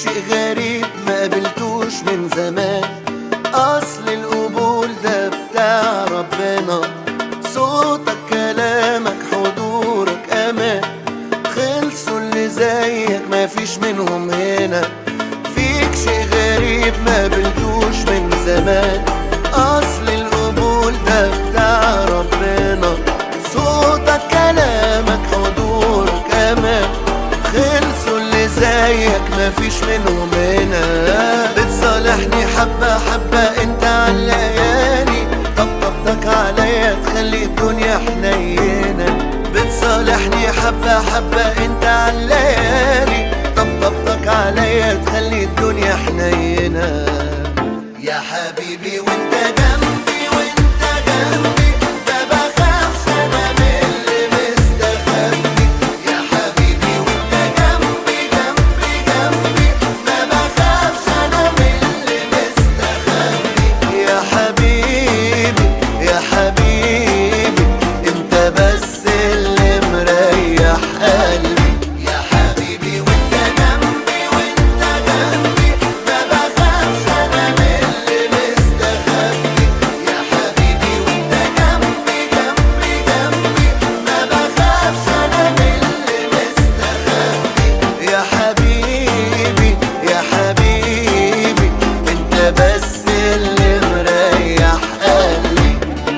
شيء غريب ما قابلتوش من زمان. اصل القبول ده بتاع ربنا، صوتك كلامك حضورك امان. خلصوا اللي زيك ما فيش منهم هنا. فيك شيء غريب ما قابلتوش من زمان. اصل القبول ده بتاع ربنا، صوتك كلامك حضورك امان. خلصوا اللي زيك مفيش منهم هنا. بتصالحني حبة حبة انت عالليالي، طبطبتك عليا تخلي الدنيا حنينة. بتصالحني حبة حبة انت عالليالي، طبطبتك عليا تخلي الدنيا حنينة. يا حبيبي وانت جنبي وانت جنبي، ما بخافش انا من اللي مستخبي. يا حبيبي وانت جنبي جنبي جنبي، ما بخافش انا من اللي مستخبي. يا حبيبي يا حبيبي، انت بس اللي مريح قلبي. يا حبيبي وانت جنبي وانت جنبي، ما بخافش انا من اللي مستخبي. يا حبيبي وانت جنبي جنبي جنبي، ما بخافش انا من اللي مستخبي. يا حبيبي يا حبيبي، انت بس اللي مريح قلبي.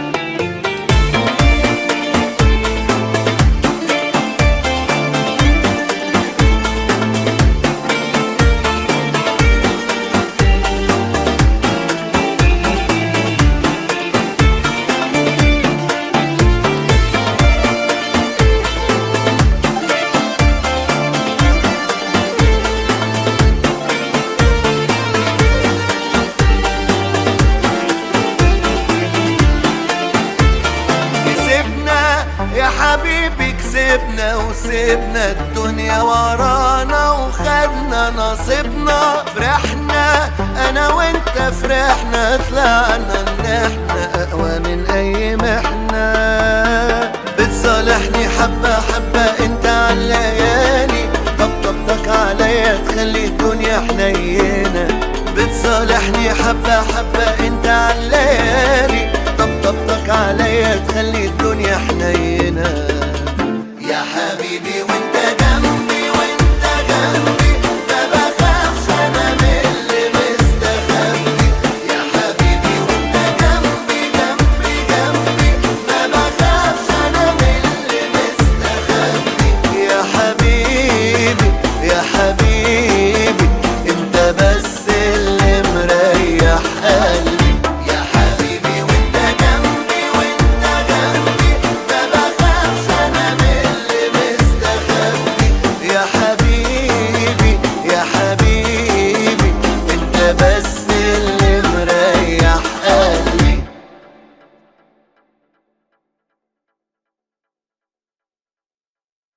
يا حبيبي كسبنا وسيبنا الدنيا ورانا وخدنا نصيبنا. فرحنا انا وانت فرحنا، طلعنا ان احنا اقوى من اي محنة. بتصالحني حبة حبة انت عالليالي، طبطبتك عليا تخلي الدنيا حنينة. بتصالحني حبة حبة انت عالليالي، طبطبتك عليا تخلي الدنيا حنينة. يا حبيبي